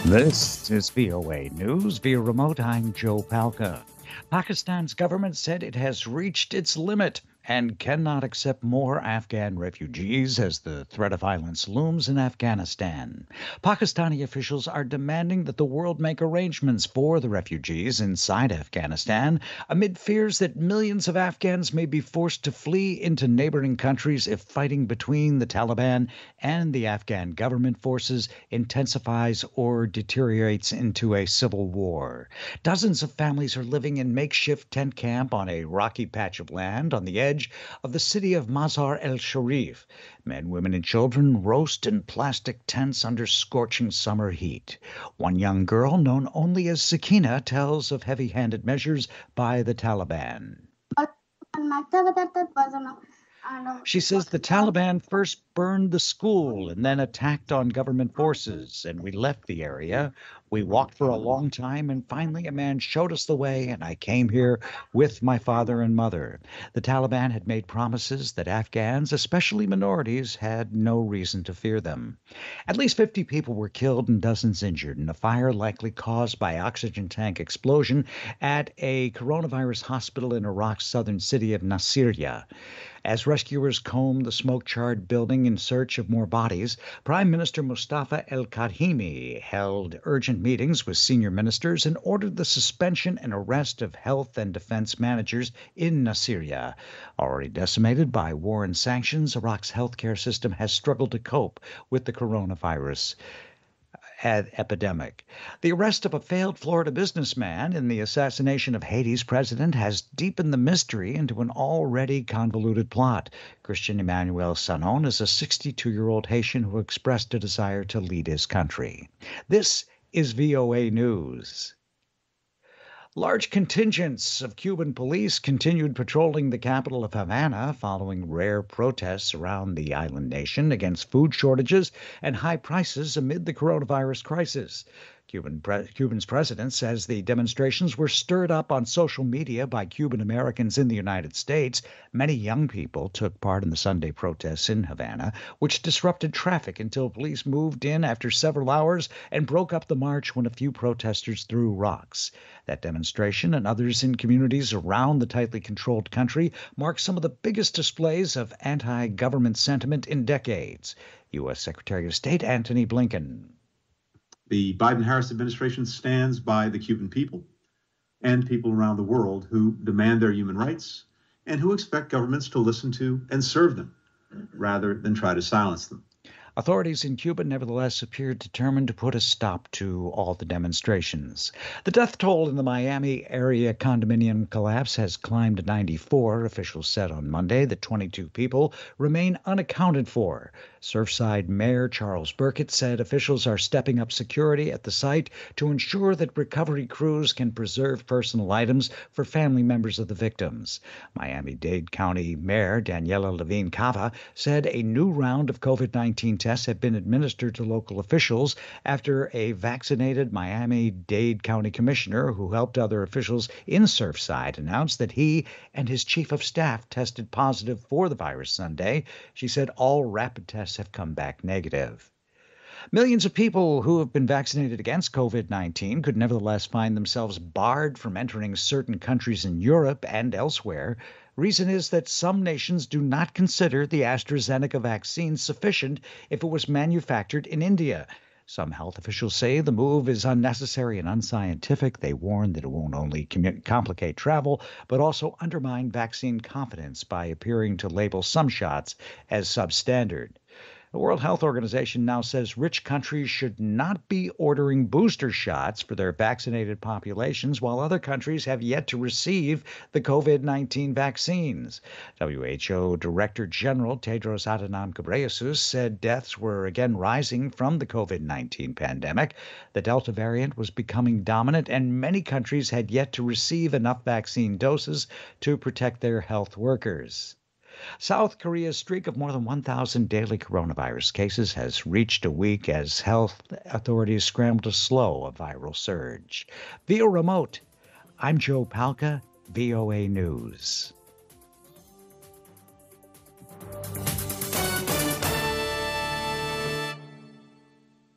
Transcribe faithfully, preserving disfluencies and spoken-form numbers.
This is V O A News via remote. I'm Joe Palca. Pakistan's government said it has reached its limit and cannot accept more Afghan refugees as the threat of violence looms in Afghanistan. Pakistani officials are demanding that the world make arrangements for the refugees inside Afghanistan amid fears that millions of Afghans may be forced to flee into neighboring countries if fighting between the Taliban and the Afghan government forces intensifies or deteriorates into a civil war. Dozens of families are living in makeshift tent camp on a rocky patch of land on the edge of the city of Mazar-e-Sharif. Men, women, and children roast in plastic tents under scorching summer heat. One young girl, known only as Sakina, tells of heavy-handed measures by the Taliban. She says the Taliban first burned the school and then attacked on government forces, and we left the area. We walked for a long time, and finally a man showed us the way, and I came here with my father and mother. The Taliban had made promises that Afghans, especially minorities, had no reason to fear them. At least fifty people were killed and dozens injured in a fire likely caused by oxygen tank explosion at a coronavirus hospital in Iraq's southern city of Nasiriyah. As rescuers combed the smoke-charred building in search of more bodies, Prime Minister Mustafa al-Kadhimi held urgent meetings with senior ministers and ordered the suspension and arrest of health and defense managers in Nasiriyah. Already decimated by war and sanctions, Iraq's healthcare system has struggled to cope with the coronavirus epidemic. The arrest of a failed Florida businessman in the assassination of Haiti's president has deepened the mystery into an already convoluted plot. Christian Emmanuel Sanon is a sixty-two-year-old Haitian who expressed a desire to lead his country. This is V O A News. Large contingents of Cuban police continued patrolling the capital of Havana following rare protests around the island nation against food shortages and high prices amid the coronavirus crisis. Cuban pre- Cuba's president says the demonstrations were stirred up on social media by Cuban Americans in the United States. Many young people took part in the Sunday protests in Havana, which disrupted traffic until police moved in after several hours and broke up the march when a few protesters threw rocks. That demonstration and others in communities around the tightly controlled country mark some of the biggest displays of anti-government sentiment in decades. U S Secretary of State Antony Blinken. The Biden-Harris administration stands by the Cuban people and people around the world who demand their human rights and who expect governments to listen to and serve them rather than try to silence them. Authorities in Cuba nevertheless appeared determined to put a stop to all the demonstrations. The death toll in the Miami area condominium collapse has climbed to ninety-four. Officials said on Monday that twenty-two people remain unaccounted for. Surfside Mayor Charles Burkett said officials are stepping up security at the site to ensure that recovery crews can preserve personal items for family members of the victims. Miami-Dade County Mayor Daniela Levine Cava said a new round of COVID nineteen tests have been administered to local officials after a vaccinated Miami-Dade County commissioner who helped other officials in Surfside announced that he and his chief of staff tested positive for the virus Sunday. She said all rapid tests have come back negative. Millions of people who have been vaccinated against COVID nineteen could nevertheless find themselves barred from entering certain countries in Europe and elsewhere. Reason is that some nations do not consider the AstraZeneca vaccine sufficient if it was manufactured in India. Some health officials say the move is unnecessary and unscientific. They warn that it won't only com- complicate travel, but also undermine vaccine confidence by appearing to label some shots as substandard. The World Health Organization now says rich countries should not be ordering booster shots for their vaccinated populations, while other countries have yet to receive the COVID nineteen vaccines. W H O Director General Tedros Adhanom Ghebreyesus said deaths were again rising from the COVID nineteen pandemic. The Delta variant was becoming dominant, and many countries had yet to receive enough vaccine doses to protect their health workers. South Korea's streak of more than one thousand daily coronavirus cases has reached a week as health authorities scramble to slow a viral surge. Via remote, I'm Joe Palca, V O A News.